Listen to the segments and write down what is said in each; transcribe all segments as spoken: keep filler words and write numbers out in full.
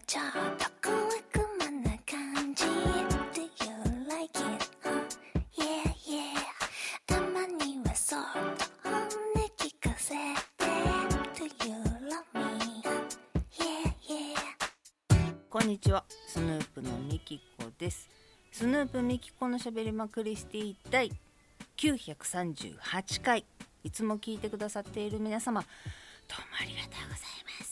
ちょっと小悪魔な感じ Do you like it?、huh? Yeah, yeah たまにはそっと本音聞かせて Do you love me?、huh? Yeah, yeah こんにちは、スヌープのみきこです。スヌープみきこのしゃべりまクリスティだいきゅうひゃくさんじゅうはちかい、いつも聞いてくださっている皆様、どうもありがとうございます。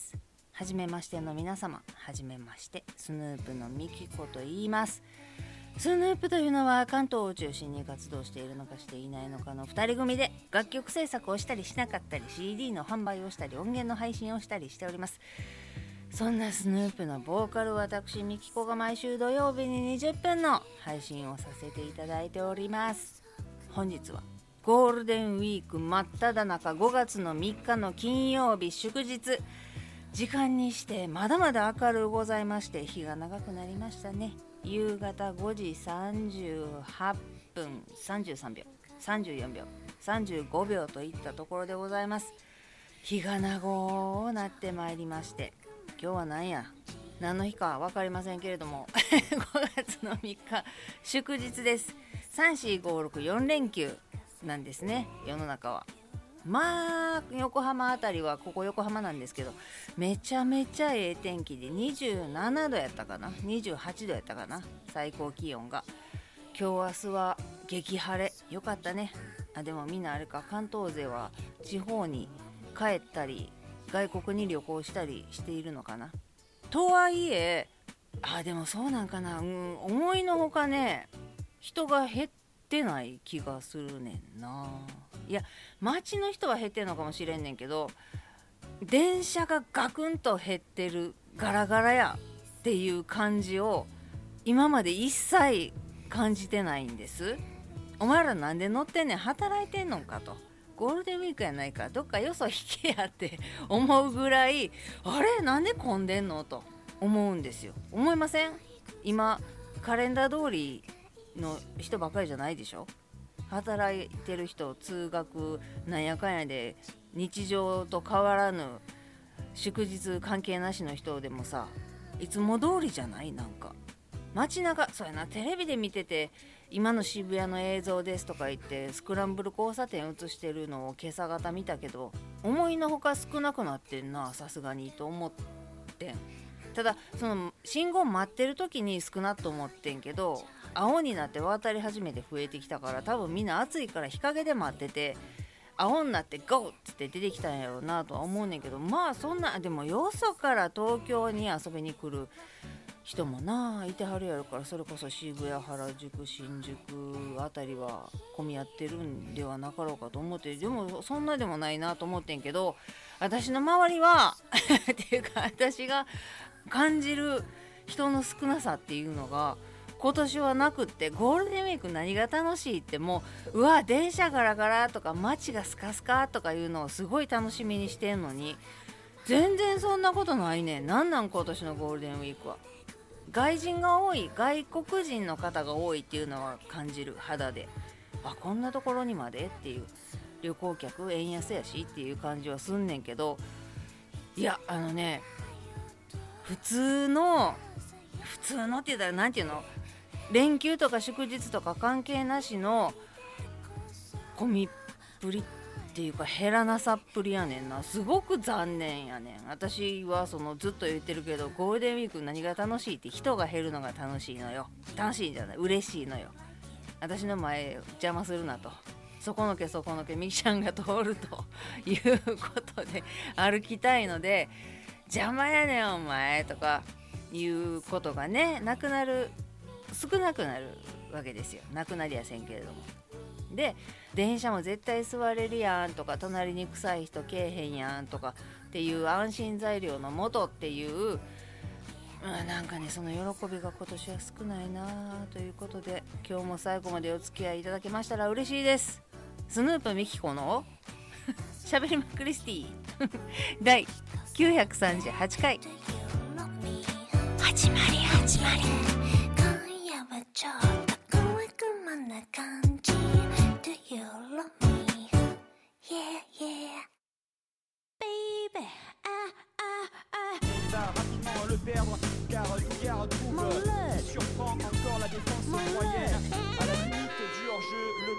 はじめましての皆様、はじめまして、スヌープのみきこと言います。スヌープというのは関東を中心に活動しているのかしていないのかのふたり組で、楽曲制作をしたりしなかったり、 シーディー の販売をしたり、音源の配信をしたりしております。そんなスヌープのボーカル、私みきこが毎週土曜日ににじゅっぷんの配信をさせていただいております。本日はゴールデンウィーク真っ只中、ごがつのみっかの金曜日祝日、時間にしてまだまだ明るうございまして、日が長くなりましたね。夕方ごじさんじゅうはっぷんさんじゅうさんびょう、さんじゅうよんびょう、さんじゅうごびょうといったところでございます。日が長なってまいりまして、今日は何や何の日か分かりませんけれどもごがつのみっか祝日です。さん、し、ご、ろく、よん連休なんですね、世の中は。まあ横浜あたりは、ここ横浜なんですけど、めちゃめちゃええ天気でにじゅうななどやったかな、にじゅうはちどやったかな、最高気温が。今日明日は激晴れ、よかったね。あでもみんなあれか、関東勢は地方に帰ったり外国に旅行したりしているのかな。とはいえ、あでもそうなんかな、うん、思いのほかね、人が減ってない気がするねんな。いや街の人は減ってんのかもしれんねんけど、電車がガクンと減ってる、ガラガラやっていう感じを今まで一切感じてないんです。お前らなんで乗ってんねん、働いてんのかと、ゴールデンウィークやないか、どっかよそ引けやって思うぐらい、あれなんで混んでんのと思うんですよ。思いません？今カレンダー通りの人ばっかりじゃないでしょ。働いてる人、通学なんやかんやで日常と変わらぬ祝日関係なしの人でもさ、いつも通りじゃない？なんか街中、そうやな、テレビで見てて今の渋谷の映像ですとか言ってスクランブル交差点映してるのを今朝方見たけど、思いのほか少なくなってんな、さすがにと思ってん。ただその信号待ってる時に少なと思ってんけど、青になって渡り始めて増えてきたから、多分みんな暑いから日陰で待ってて、青になってゴーって出てきたんやろうなとは思うねんけど、まあそんな、でもよそから東京に遊びに来る人もないてはるやろから、それこそ渋谷、原宿、新宿あたりは混み合ってるんではなかろうかと思って、でもそんなでもないなと思ってんけど、私の周りはっていうか私が感じる人の少なさっていうのが今年はなくって、ゴールデンウィーク何が楽しいって、もううわ電車ガラガラとか街がスカスカとかいうのをすごい楽しみにしてんのに、全然そんなことないねん。なんなん今年のゴールデンウィークは。外人が多い、外国人の方が多いっていうのは感じる、肌で。あこんなところにまでっていう、旅行客円安やしっていう感じはすんねんけど、いやあのね、普通の普通のって言ったらなんていうの、連休とか祝日とか関係なしの混みっぷりっていうか減らなさっぷりやねんな。すごく残念やねん。私はそのずっと言ってるけど、ゴールデンウィーク何が楽しいって、人が減るのが楽しいのよ。楽しいんじゃない、嬉しいのよ。私の前邪魔するなと、そこのけそこのけみきちゃんが通るということで歩きたいので、邪魔やねんお前とかいうことがね、なくなる、少なくなるわけですよ。なくなりやせんけれども。で電車も絶対座れるやんとか、隣に臭い人けえへんやんとかっていう安心材料のもとっていう、うん、なんかね、その喜びが今年は少ないなということで、今日も最後までお付き合いいただけましたら嬉しいです。スヌープみきこのしゃべりまクリスティだいきゅうひゃくさんじゅうはちかい、始まり始まり。 今夜はちょっと小悪魔な感じ Do you love me? Yeah, yeah Baby, ah, ah, ah va rapidement le perdre car car Douillard trouve qui surprend encore la défense moyenne à la limite du hors-jeu. Le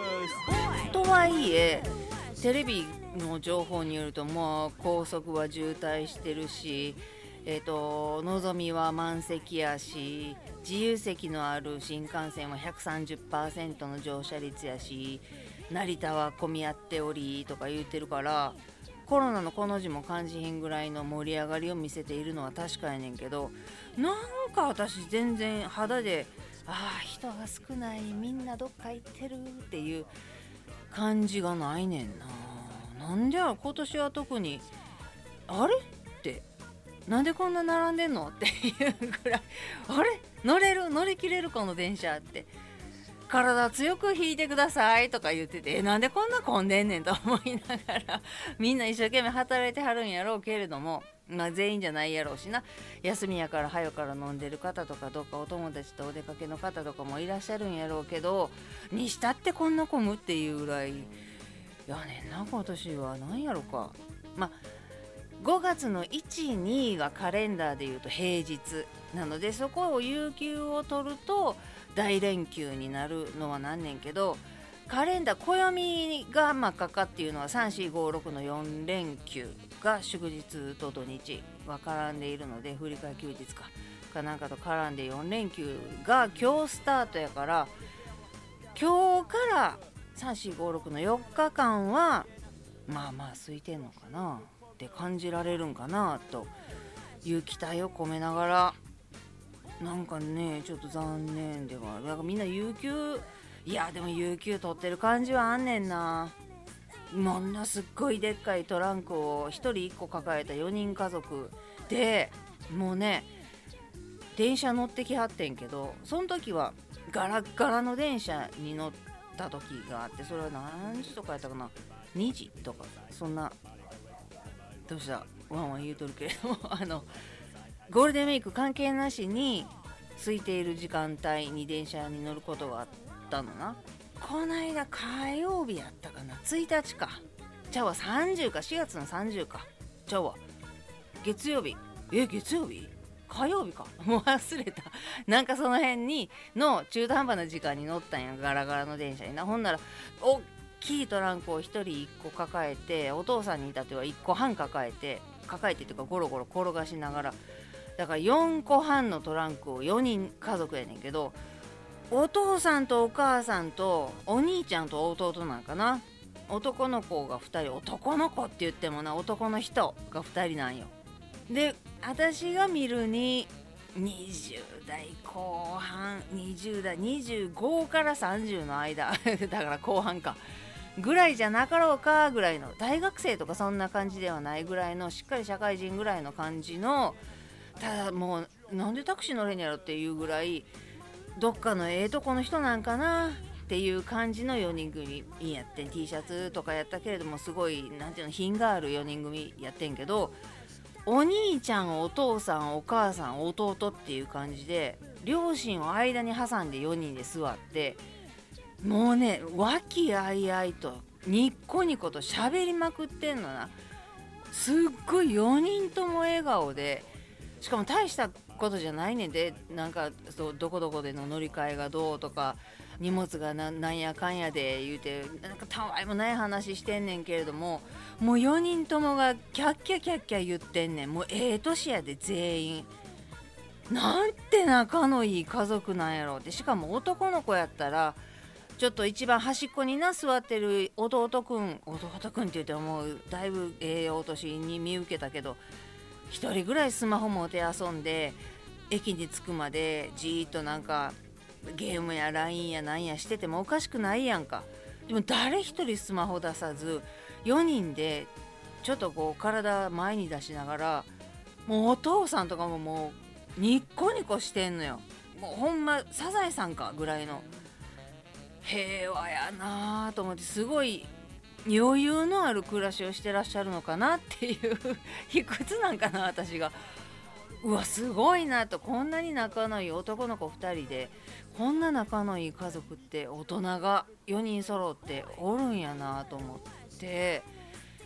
Chrome とはいえテレビの情報によるともう高速は渋滞してるし、えーと、のぞみは満席やし、自由席のある新幹線は ひゃくさんじゅっパーセント の乗車率やし、成田は混み合っておりとか言ってるから、コロナのこの字も感じひんぐらいの盛り上がりを見せているのは確かやねんけど、なんか私全然肌でああ人が少ない、みんなどっか行ってるっていう感じがないねんな。なんでや今年は特にあれってなんでこんな並んでんのっていうぐらい、あれ乗れる乗り切れるこの電車って、体強く引いてくださいとか言ってて、えなんでこんな混んでんねんと思いながらみんな一生懸命働いてはるんやろうけれども、まあ全員じゃないやろうしな、休みやから早から飲んでる方とか、どっかお友達とお出かけの方とかもいらっしゃるんやろうけど、にしたってこんな混むっていうぐらいやねんな今年は。なんやろか、まあごがつのいち、にがカレンダーでいうと平日なので、そこを有給を取ると大連休になるのはなんねんけど、カレンダー暦がまあかかっていうのはさん、し、ご、ろくのよん連休が祝日と土日が絡んでいるので、振り替え休日かかなんかと絡んでよん連休が今日スタートやから、今日からさん、し、ご、ろくのよっかかんはまあまあ空いてんのかなって感じられるんかなという期待を込めながら、なんかねちょっと残念ではある。なんかみんな有給、いやでも有給取ってる感じはあんねんな。ものすっごいでっかいトランクをひとりいっこ抱えたよにん家族で、もうね電車乗ってきはってんけど、その時はガラッガラの電車に乗った時があって、それは何時とかやったかな、にじとかそんな、どうしたワンワン言うとるけれどもあのゴールデンウィーク関係なしに空いている時間帯に電車に乗ることがあったのな。この間火曜日やったかな、ついたちかちゃうわ、さんじゅうか、しがつのさんじゅうかちゃうわ、月曜日、え月曜日火曜日かもう忘れたなんかその辺にの中途半端な時間に乗ったんや、ガラガラの電車にな。ほんならおっきいトランクをひとりいっこ抱えて、お父さんに至ってはいっこはん抱えて抱えてというかゴロゴロ転がしながら、だからよんこはんのトランクをよにん家族やねんけど、お父さんとお母さんとお兄ちゃんと弟なんかな、男の子がふたり、男の子って言ってもな男の人がふたりなんよ。で私が見るににじゅう代後半、にじゅう代にじゅうごからさんじゅうの間だから後半かぐらいじゃなかろうかぐらいの、大学生とかそんな感じではないぐらいの、しっかり社会人ぐらいの感じの、ただもうなんでタクシー乗れんやろっていうぐらいどっかのええとこの人なんかなっていう感じのよにん組やってん。 T シャツとかやったけれども、すごいなんていうの品があるよにん組やってんけど、お兄ちゃん、お父さん、お母さん、弟っていう感じで両親を間に挟んでよにんで座って、もうね和気あいあいとニッコニコと喋りまくってんのな。すっごいよにんとも笑顔で、しかも大したことじゃないねんで、なんかそうどこどこでの乗り換えがどうとか荷物が な, なんやかんやで言うて、なんかたわいもない話してんねんけれども、もうよにんともがキャッキャキャッキャ言ってんねん。もうええ年やで全員、なんて仲のいい家族なんやろって。しかも男の子やったらちょっと一番端っこにな座ってる弟くん、弟くんって言ってもうだいぶええお年に見受けたけど、一人ぐらいスマホ持て遊んで駅に着くまでじーっとなんかゲームや ライン やなんやしててもおかしくないやんか。でも誰一人スマホ出さずよにんでちょっとこう体前に出しながら、もうお父さんとかももうニッコニコしてんのよ。もうほんまサザエさんかぐらいの平和やなと思って、すごい余裕のある暮らしをしてらっしゃるのかなっていう卑屈なんかな私が、うわすごいなと、こんなに仲のいい男の子ふたりでこんな仲のいい家族って大人がよにん揃っておるんやなと思って、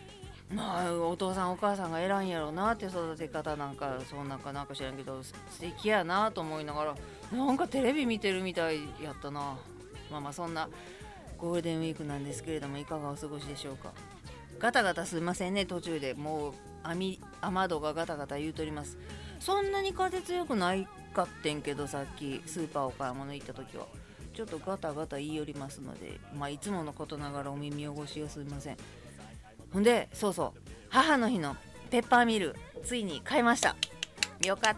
まあお父さんお母さんが偉いんやろうなって育て方なんかそんなんかなんか知らんけど素敵やなと思いながらなんかテレビ見てるみたいやったな。まあまあそんなゴールデンウィークなんですけれどもいかがお過ごしでしょうか。ガタガタすいませんね途中でもう網雨戸がガタガタ言うとります。そんなに風強くないかってんけどさっきスーパーお買い物行った時はちょっとガタガタ言い寄りますのでまあいつものことながらお耳汚しがすいません。ほんでそうそう母の日のペッパーミルついに買いました。よかった。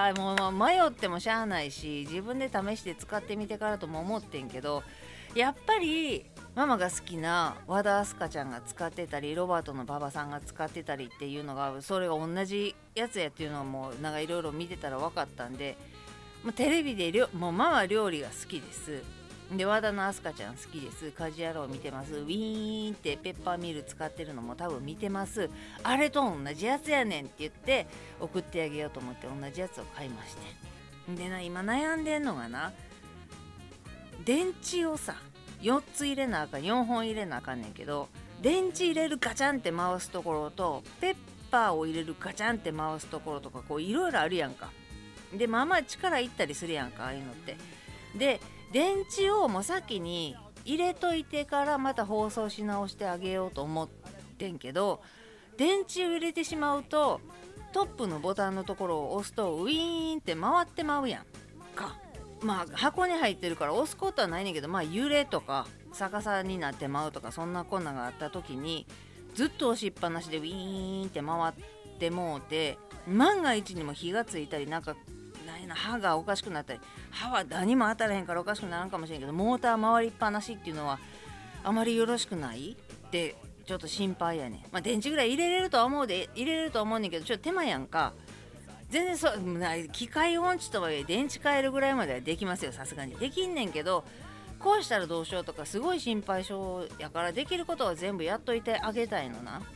もう迷ってもしゃあないし自分で試して使ってみてからとも思ってんけどやっぱりママが好きな和田明日香ちゃんが使ってたりロバートの馬場さんが使ってたりっていうのがそれが同じやつやっていうのはもうなんかいろいろ見てたら分かったんでもうテレビでりょもうママ料理が好きです。で和田の明日香ちゃん好きです。家事野郎見てます。ウィーンってペッパーミル使ってるのも多分見てます。あれと同じやつやねんって言って送ってあげようと思って同じやつを買いましてでな今悩んでんのがな電池をさよっつ入れなあかんよんほん入れなあかんねんけど電池入れるガチャンって回すところとペッパーを入れるガチャンって回すところとかこういろいろあるやんか。でまあまあ力いったりするやんかああいうのって。で電池をもう先に入れといてからまた包装し直してあげようと思ってんけど電池を入れてしまうとトップのボタンのところを押すとウィーンって回ってまうやんか。まあ箱に入ってるから押すことはないねんけどまあ揺れとか逆さになってまうとかそんなこんながあった時にずっと押しっぱなしでウィーンって回ってもうて万が一にも火がついたりなんかないな刃がおかしくなったり刃は何も当たらへんからおかしくなるかもしれんけどモーター回りっぱなしっていうのはあまりよろしくないってちょっと心配やねん。まあ電池ぐらい入れれるとは思うで入れれるとは思うねんけどちょっと手間やんか。全然そうない機械音痴とはいえ電池変えるぐらいまではできますよさすがにできんねんけどこうしたらどうしようとかすごい心配性やからできることは全部やっといてあげたいのな。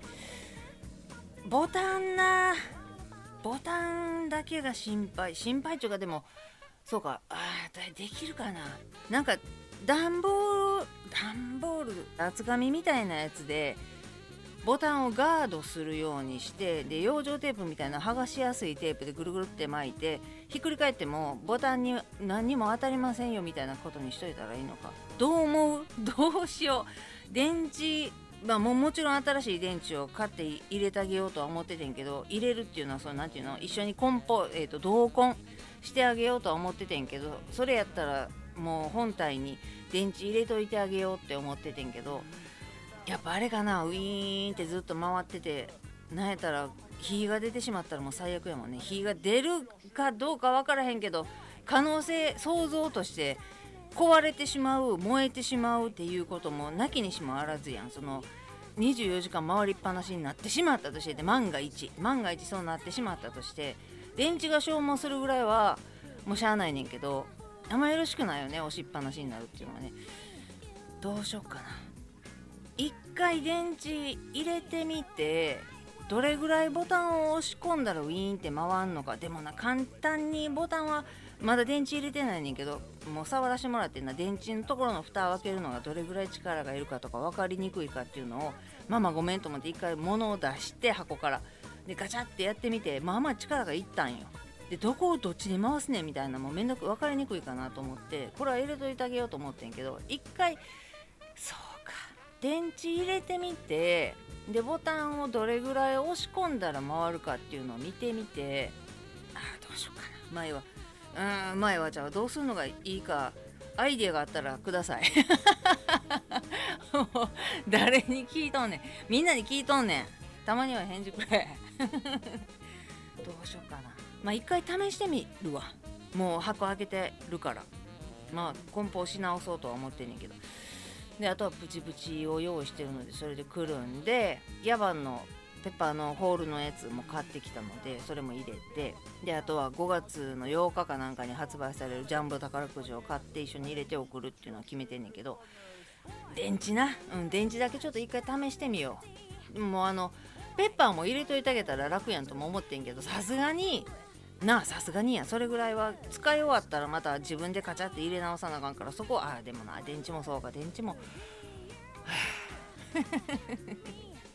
ボタンなボタンだけが心配心配っていうかでもそうかあできるかな。なんか段ボール段ボール厚紙みたいなやつでボタンをガードするようにしてで養生テープみたいな剥がしやすいテープでぐるぐるって巻いてひっくり返ってもボタンに何にも当たりませんよみたいなことにしといたらいいのか。どう思うどうしよう。電池まあ、も, もちろん新しい電池を買って入れてあげようとは思っててんけど入れるっていうのはそのなんていうの一緒に梱包、えー、と同梱してあげようとは思っててんけどそれやったらもう本体に電池入れといてあげようって思っててんけどやっぱあれかなウィーンってずっと回っててなんやったら火が出てしまったらもう最悪やもんね。火が出るかどうか分からへんけど可能性想像として壊れてしまう燃えてしまうっていうこともなきにしもあらずやん。そのにじゅうよじかん回りっぱなしになってしまったとして万が一万が一そうなってしまったとして電池が消耗するぐらいはもうしゃあないねんけどあんまよろしくないよね押しっぱなしになるっていうのはね。どうしよっかな。一回電池入れてみてどれぐらいボタンを押し込んだらウィーンって回んのか。でもな簡単にボタンはまだ電池入れてないねんけどもう触らせてもらってんな電池のところの蓋を開けるのがどれぐらい力がいるかとか分かりにくいかっていうのをママごめんと思って一回物を出して箱からでガチャってやってみてまあまあ力がいったんよ。でどこをどっちに回すねんみたいなもうめんどく分かりにくいかなと思ってこれは入れといてあげようと思ってんけど一回そうか電池入れてみてでボタンをどれぐらい押し込んだら回るかっていうのを見てみてあーどうしようかな前はうん前はじゃあどうするのがいいかアイデアがあったらください誰に聞いとんねんみんなに聞いとんねんたまには返事くれどうしようかな。まあ一回試してみるわ。もう箱開けてるからまあ梱包し直そうとは思ってんねんけどであとはプチプチを用意してるのでそれでくるんでヤバンのペッパーのホールのやつも買ってきたのでそれも入れてであとはごがつのようかかなんかに発売されるジャンボ宝くじを買って一緒に入れて送るっていうのを決めてんねんけど電池な、うん、電池だけちょっと一回試してみよう。もうあのペッパーも入れといてあげたら楽やんとも思ってんけどさすがになあさすがにやそれぐらいは使い終わったらまた自分でカチャって入れ直さなあかんからそこはあでもな電池もそうか電池も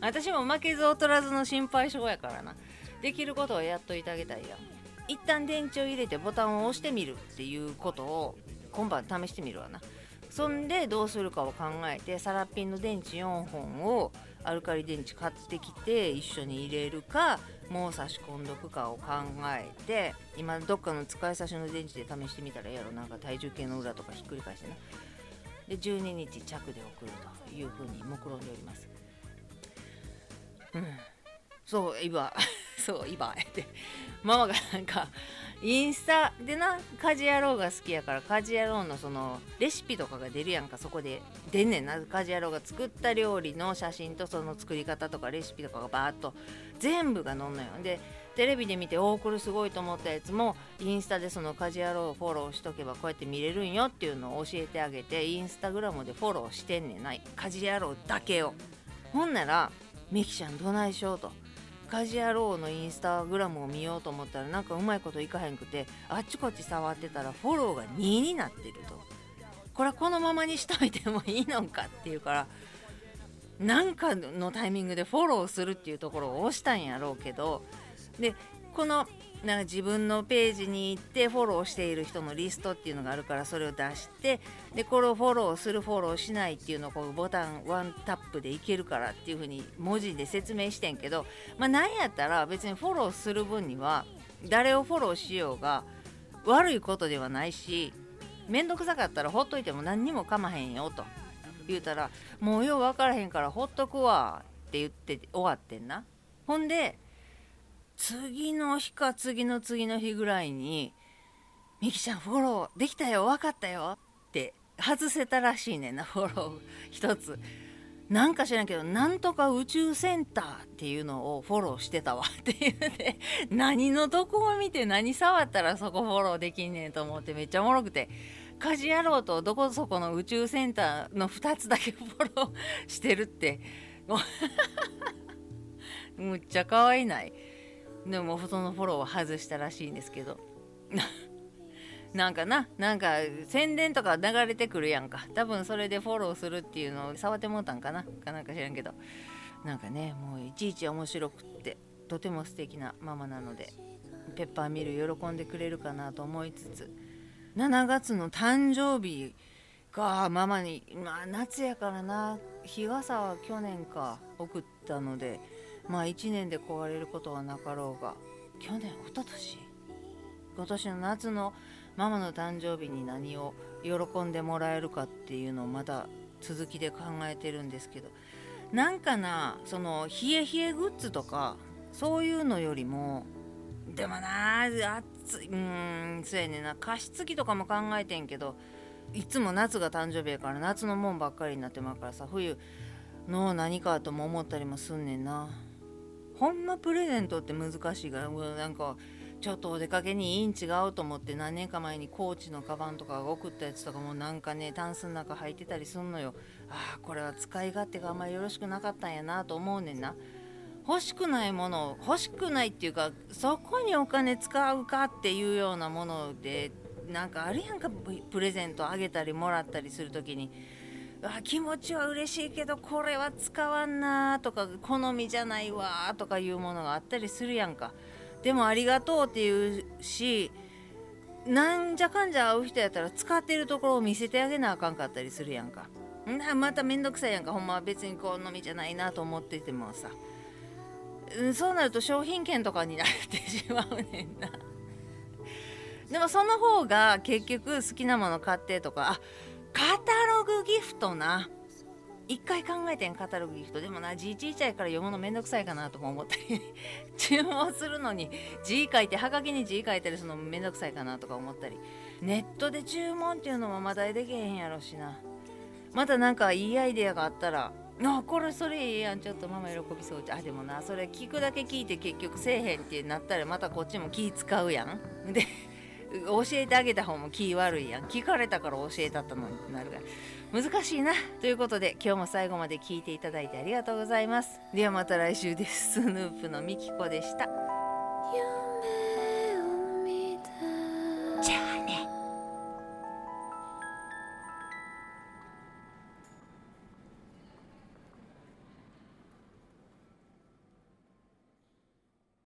私も負けず劣らずの心配性やからな。できることはやっといてあげたいやん。一旦電池を入れてボタンを押してみるっていうことを今晩試してみるわな。そんでどうするかを考えて、サラピンの電池よんほんをアルカリ電池買ってきて一緒に入れるか、もう差し込んどくかを考えて、今どっかの使い差しの電池で試してみたらええやろ。なんか体重計の裏とかひっくり返してな。でじゅうににち着で送るというふうに目論んでおります。うん、そう今そう今ってママがなんかインスタでな、家事野郎が好きやから、家事野郎のそのレシピとかが出るやんか。そこで出んねんな、家事野郎が作った料理の写真とその作り方とかレシピとかがバーっと全部が載んのよ。でテレビで見て、おーこれすごいと思ったやつもインスタでその家事野郎をフォローしとけばこうやって見れるんよっていうのを教えてあげて、インスタグラムでフォローしてんねんない、家事野郎だけを。ほんならミキちゃんどないしようと、家事野郎のインスタグラムを見ようと思ったらなんかうまいこといかへんくて、あっちこっち触ってたらフォローがにになってると。これはこのままにしといてもいいのかっていうから、なんかのタイミングでフォローするっていうところを押したんやろうけど、でこのなんか自分のページに行ってフォローしている人のリストっていうのがあるから、それを出して、でこれをフォローするフォローしないっていうのをこうボタンワンタップでいけるからっていう風に文字で説明してんけど、まあなんやったら別にフォローする分には誰をフォローしようが悪いことではないし、めんどくさかったらほっといても何にもかまへんよと言うたら、もうよう分からへんからほっとくわって言って終わってんな。ほんで次の日か次の次の日ぐらいに、ミキちゃんフォローできたよ、分かったよって外せたらしいねんな、フォロー一つ。なんか知らんけど、なんとか宇宙センターっていうのをフォローしてたわって言って、何のどこを見て何触ったらそこフォローできんねんと思って、めっちゃおもろくて、家事野郎とどこそこの宇宙センターのふたつだけフォローしてるってむっちゃ可愛いない。でもそのフォローは外したらしいんですけどなんかな、なんか宣伝とか流れてくるやんか。多分それでフォローするっていうのを触ってもうたんかなかなんか知らんけど、なんかね、もういちいち面白くってとても素敵なママなので、ペッパーミル喜んでくれるかなと思いつつ、しちがつの誕生日がママに、まあ夏やからな、日傘は去年か送ったので、まあいちねんで壊れることはなかろうが、去年一昨年今年の夏のママの誕生日に何を喜んでもらえるかっていうのをまた続きで考えてるんですけど、なんかな、その冷え冷えグッズとかそういうのよりも、でもな暑い、うーんそうやねんな、加湿器とかも考えてんけど、いつも夏が誕生日やから夏のもんばっかりになってまうからさ、冬の何かとも思ったりもすんねんな。ほんまプレゼントって難しいから、なんかちょっとお出かけにいいん違うと思って何年か前にコーチのカバンとか送ったやつとかもなんかね、タンスの中入ってたりすんのよ。ああこれは使い勝手があんまりよろしくなかったんやなと思うねんな。欲しくないもの、欲しくないっていうか、そこにお金使うかっていうようなもので、なんかあるやんか、プレゼントあげたりもらったりするときに、あ気持ちは嬉しいけどこれは使わんなとか、好みじゃないわとかいうものがあったりするやんか。でもありがとうっていうし、なんじゃかんじゃ会う人やったら使ってるところを見せてあげなあかんかったりするやんか。んまためんどくさいやんか。ほんまは別に好みじゃないなと思っててもさ、そうなると商品券とかになってしまうねんな。でもその方が結局好きなもの買ってとか、あカタログギフトな、一回考えてん、カタログギフト。でもな、字小さいから読むのめんどくさいかなとか思ったり注文するのに字書いて、はがきに字書いたりするのもめんどくさいかなとか思ったり、ネットで注文っていうのもまだできへんやろしな。またなんかいいアイデアがあったら、あこれそれいいやん、ちょっとママ喜びそう。あでもな、それ聞くだけ聞いて結局せえへんってなったらまたこっちも気使うやん。で教えてあげた方も気悪いやん。聞かれたから教えたったのになるから難しいな。ということで今日も最後まで聞いていただいてありがとうございます。ではまた来週です。スヌープのみきこでした。 夢